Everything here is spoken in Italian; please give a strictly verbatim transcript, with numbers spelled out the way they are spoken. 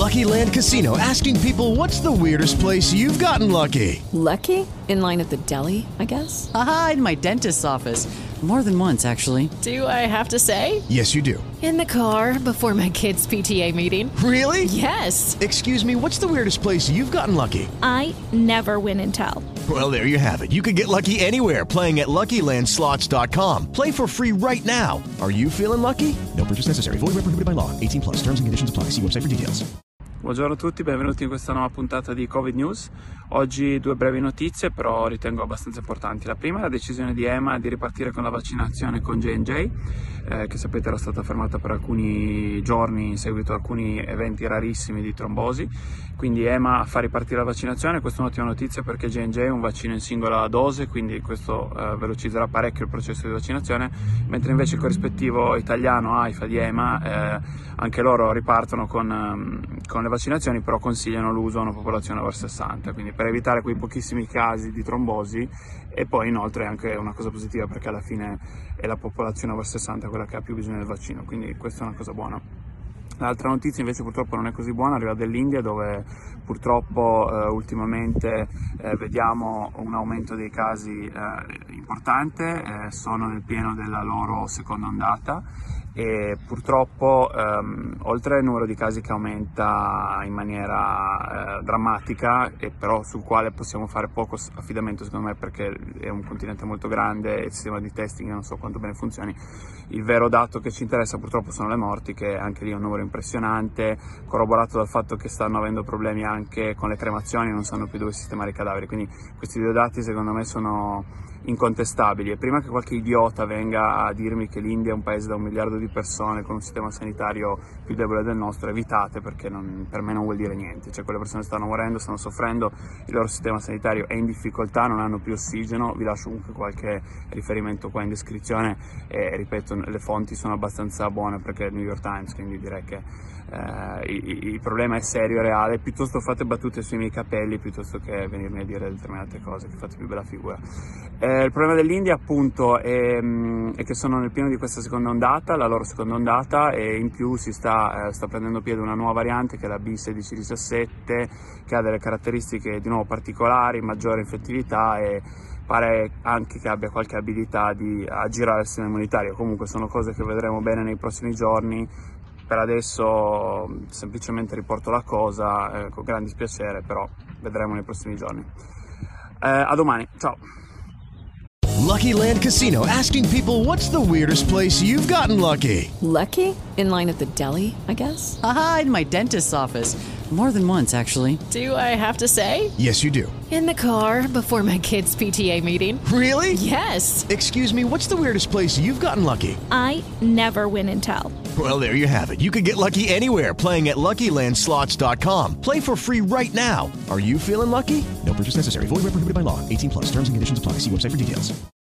Lucky Land Casino, asking people, what's the weirdest place you've gotten lucky? Lucky? In line at the deli, I guess? Aha, in my dentist's office. More than once, actually. Do I have to say? Yes, you do. In the car before my kids' P T A meeting. Really? Yes. Excuse me, what's the weirdest place you've gotten lucky? I never win and tell. Well, there you have it. You can get lucky anywhere, playing at Lucky Land Slots dot com. Play for free right now. Are you feeling lucky? No purchase necessary. Void where prohibited by law. eighteen plus. Terms and conditions apply. See website for details. Buongiorno a tutti, benvenuti in questa nuova puntata di Covid News. Oggi due brevi notizie, però ritengo abbastanza importanti. La prima è la decisione di EMA di ripartire con la vaccinazione con J and J, eh, che sapete era stata fermata per alcuni giorni in seguito a alcuni eventi rarissimi di trombosi. Quindi EMA fa ripartire la vaccinazione. Questa è un'ottima notizia perché J and J è un vaccino in singola dose, quindi questo eh, velocizzerà parecchio il processo di vaccinazione, mentre invece il corrispettivo italiano AIFA di EMA, eh, anche loro ripartono con, um, con le vaccinazioni, però consigliano l'uso a una popolazione over sessanta, quindi per evitare quei pochissimi casi di trombosi. E poi inoltre è anche una cosa positiva perché alla fine è la popolazione over sessanta quella che ha più bisogno del vaccino, quindi questa è una cosa buona. L'altra notizia invece purtroppo non è così buona, arriva dall'India, dove purtroppo eh, ultimamente eh, vediamo un aumento dei casi eh, importante, eh, sono nel pieno della loro seconda ondata e purtroppo ehm, oltre al numero di casi che aumenta in maniera eh, drammatica, e però sul quale possiamo fare poco affidamento secondo me perché è un continente molto grande e il sistema di testing non so quanto bene funzioni, il vero dato che ci interessa purtroppo sono le morti, che anche lì è un numero impressionante, corroborato dal fatto che stanno avendo problemi anche con le cremazioni, non sanno più dove sistemare i cadaveri, quindi questi due dati secondo me sono incontestabili. E prima che qualche idiota venga a dirmi che l'India è un paese da un miliardo di persone con un sistema sanitario più debole del nostro, evitate, perché non, per me non vuol dire niente. Cioè, quelle persone stanno morendo, stanno soffrendo, il loro sistema sanitario è in difficoltà, non hanno più ossigeno. Vi lascio comunque qualche riferimento qua in descrizione e ripeto, le fonti sono abbastanza buone perché è il New York Times, quindi direi che eh, il, il problema è serio e reale. Piuttosto fate battute sui miei capelli piuttosto che venirmi a dire determinate cose, che fate più bella figura. Eh, il problema dell'India appunto è, è che sono nel pieno di questa seconda ondata, la loro seconda ondata, e in più si sta, eh, sta prendendo piede una nuova variante che è la B sedici diciassette, che ha delle caratteristiche di nuovo particolari, maggiore infettività e pare anche che abbia qualche abilità di aggirare il sistema immunitario. Comunque sono cose che vedremo bene nei prossimi giorni. Per adesso semplicemente riporto la cosa eh, con grande dispiacere, però vedremo nei prossimi giorni. Eh, a domani, ciao! Lucky Land Casino, asking people, what's the weirdest place you've gotten lucky? Lucky? In line at the deli, I guess? Aha, in my dentist's office. More than once, actually. Do I have to say? Yes, you do. In the car before my kids' P T A meeting. Really? Yes. Excuse me, what's the weirdest place you've gotten lucky? I never win and tell. Well, there you have it. You can get lucky anywhere, playing at Lucky Land Slots dot com. Play for free right now. Are you feeling lucky? No purchase necessary. Void where prohibited by law. eighteen plus. Terms and conditions apply. See website for details.